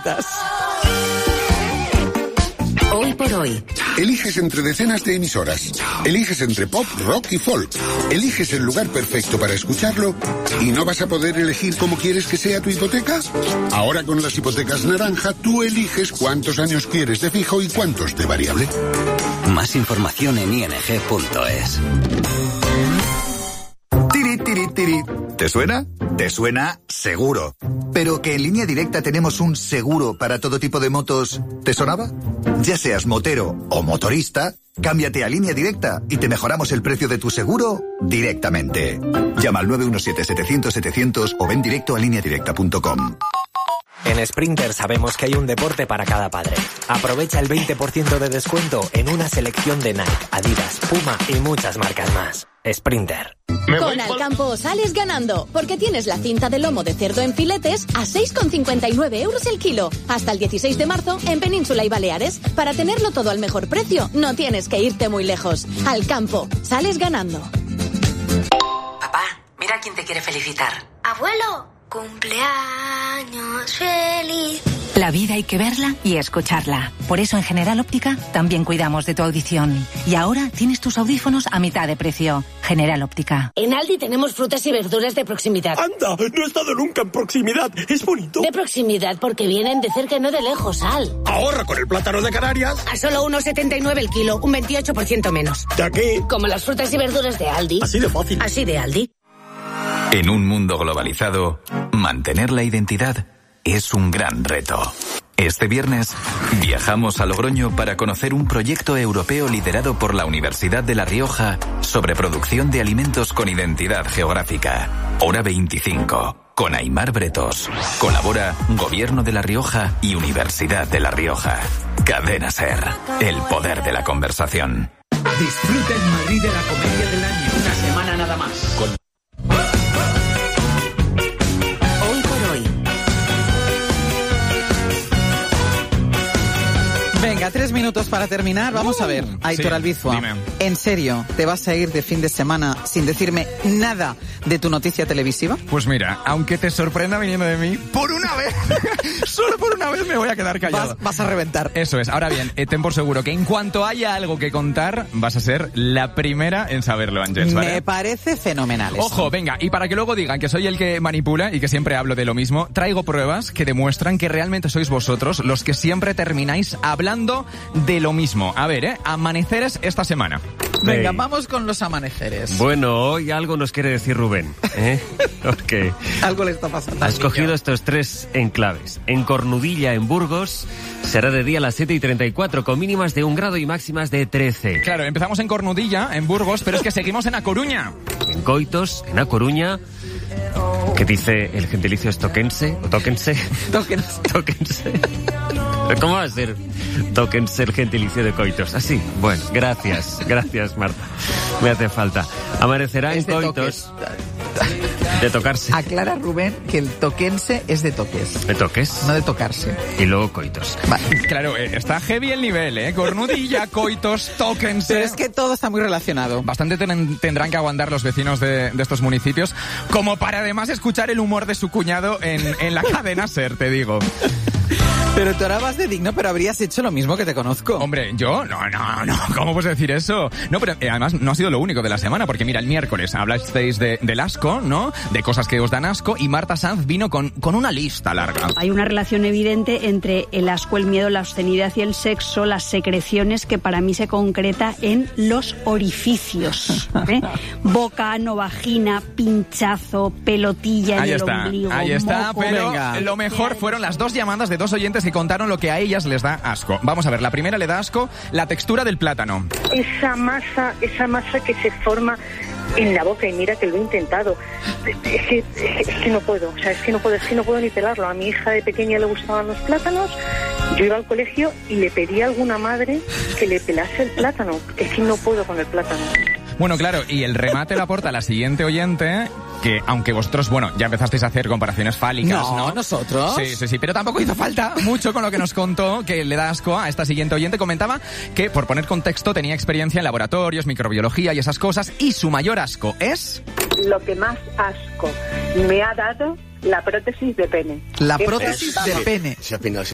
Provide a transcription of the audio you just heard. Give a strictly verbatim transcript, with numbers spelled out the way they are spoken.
cuentas. Hoy por hoy. Eliges entre decenas de emisoras. Eliges entre pop, rock y folk. Eliges el lugar perfecto para escucharlo y no vas a poder elegir cómo quieres que sea tu hipoteca. Ahora con las hipotecas naranja, tú eliges cuántos años quieres de fijo y cuántos de variable. Más información en i n g punto es. Tiri, tiri, tiri. ¿Te suena? ¿Te suena? Seguro. Pero que en Línea Directa tenemos un seguro para todo tipo de motos, ¿te sonaba? Ya seas motero o motorista, cámbiate a Línea Directa y te mejoramos el precio de tu seguro directamente. Llama al nueve uno siete, setecientos, setecientos o ven directo a línea directa punto com. En Sprinter sabemos que hay un deporte para cada padre. Aprovecha el veinte por ciento de descuento en una selección de Nike, Adidas, Puma y muchas marcas más. Sprinter. Con Alcampo sales ganando, porque tienes la cinta de lomo de cerdo en filetes a seis con cincuenta y nueve euros el kilo. Hasta el dieciséis de marzo en Península y Baleares. Para tenerlo todo al mejor precio, no tienes que irte muy lejos. Alcampo, sales ganando. Papá, mira quién te quiere felicitar. Abuelo, cumpleaños feliz. La vida hay que verla y escucharla. Por eso en General Óptica también cuidamos de tu audición. Y ahora tienes tus audífonos a mitad de precio. General Óptica. En Aldi tenemos frutas y verduras de proximidad. ¡Anda! No he estado nunca en proximidad. ¿Es bonito? De proximidad porque vienen de cerca y no de lejos, Al. Ahorra con el plátano de Canarias. A solo uno setenta y nueve el kilo, un veintiocho por ciento menos. ¿De aquí? Como las frutas y verduras de Aldi. Así de fácil. Así de Aldi. En un mundo globalizado, mantener la identidad es un gran reto. Este viernes viajamos a Logroño para conocer un proyecto europeo liderado por la Universidad de La Rioja sobre producción de alimentos con identidad geográfica. Hora veinticinco, con Aimar Bretos. Colabora Gobierno de La Rioja y Universidad de La Rioja. Cadena SER, el poder de la conversación. Disfruta en Madrid de la comedia del año. Una semana nada más. Con Venga, tres minutos para terminar. Vamos uh, a ver, Aitor sí, Albizua, dime. ¿En serio te vas a ir de fin de semana sin decirme nada de tu noticia televisiva? Pues mira, aunque te sorprenda viniendo de mí, por una vez, solo por una vez me voy a quedar callado. Vas, vas a reventar. Eso es. Ahora bien, eh, ten por seguro que en cuanto haya algo que contar, vas a ser la primera en saberlo, Ángels, ¿vale? Me parece fenomenal eso. Ojo, venga, y para que luego digan que soy el que manipula y que siempre hablo de lo mismo, traigo pruebas que demuestran que realmente sois vosotros los que siempre termináis hablando de lo mismo. A ver, ¿eh? Amaneceres esta semana. Venga, sí. Vamos con los amaneceres. Bueno, hoy algo nos quiere decir Rubén, ¿eh? Porque algo le está pasando. Ha escogido estos tres enclaves. En Cornudilla, en Burgos, será de día a las siete y treinta y cuatro, con mínimas de un grado y máximas de trece. Claro, empezamos en Cornudilla, en Burgos, pero es que seguimos en A Coruña. En Coitos, en A Coruña, ¿qué dice el gentilicio estoquense? ¿O tóquense? Tóquense. Tóquense. ¿Cómo va a ser? Tóquense el gentilicio de Coitos. Así, ah, bueno, gracias, gracias Marta. Me hace falta. Amanecerá en Coitos. De tocarse. Aclara Rubén que el toquense es de toques. ¿De toques? No de tocarse. Y luego Coitos. Vale. Claro, eh, está heavy el nivel, ¿eh? Cornudilla, Coitos, tóquense. Pero es que todo está muy relacionado. Bastante ten- tendrán que aguantar los vecinos de, de estos municipios, como para además escuchar el humor de su cuñado en, en la cadena SER, te digo. Pero tú ahora vas de digno, pero habrías hecho lo mismo que te conozco. Hombre, ¿yo? No, no, no. ¿Cómo puedes decir eso? No, pero eh, además no ha sido lo único de la semana, porque mira, el miércoles hablasteis de, del asco, ¿no? De cosas que os dan asco, y Marta Sanz vino con, con una lista larga. Hay una relación evidente entre el asco, el miedo, la obscenidad y el sexo, las secreciones, que para mí se concreta en los orificios. ¿eh? Boca, ano, vagina, pinchazo, pelotilla en ahí el está, ombligo. Ahí está, moco, pero venga. Lo mejor fueron las dos llamadas de dos oyentes que contaron lo que a ellas les da asco. Vamos a ver, la primera le da asco la textura del plátano. Esa masa, esa masa que se forma en la boca, y mira que lo he intentado. Es que, es que, es que no puedo, o sea, es que no puedo, es que no puedo ni pelarlo. A mi hija de pequeña le gustaban los plátanos, yo iba al colegio y le pedí a alguna madre que le pelase el plátano. Es que no puedo con el plátano. Bueno, claro, y el remate lo aporta la siguiente oyente, que aunque vosotros, bueno, ya empezasteis a hacer comparaciones fálicas, ¿no? No, ¿nosotros? Sí, sí, sí, pero tampoco hizo falta mucho con lo que nos contó, que le da asco a esta siguiente oyente. Comentaba que, por poner contexto, tenía experiencia en laboratorios, microbiología y esas cosas, y su mayor asco es... Lo que más asco me ha dado... la prótesis de pene. La prótesis de pene.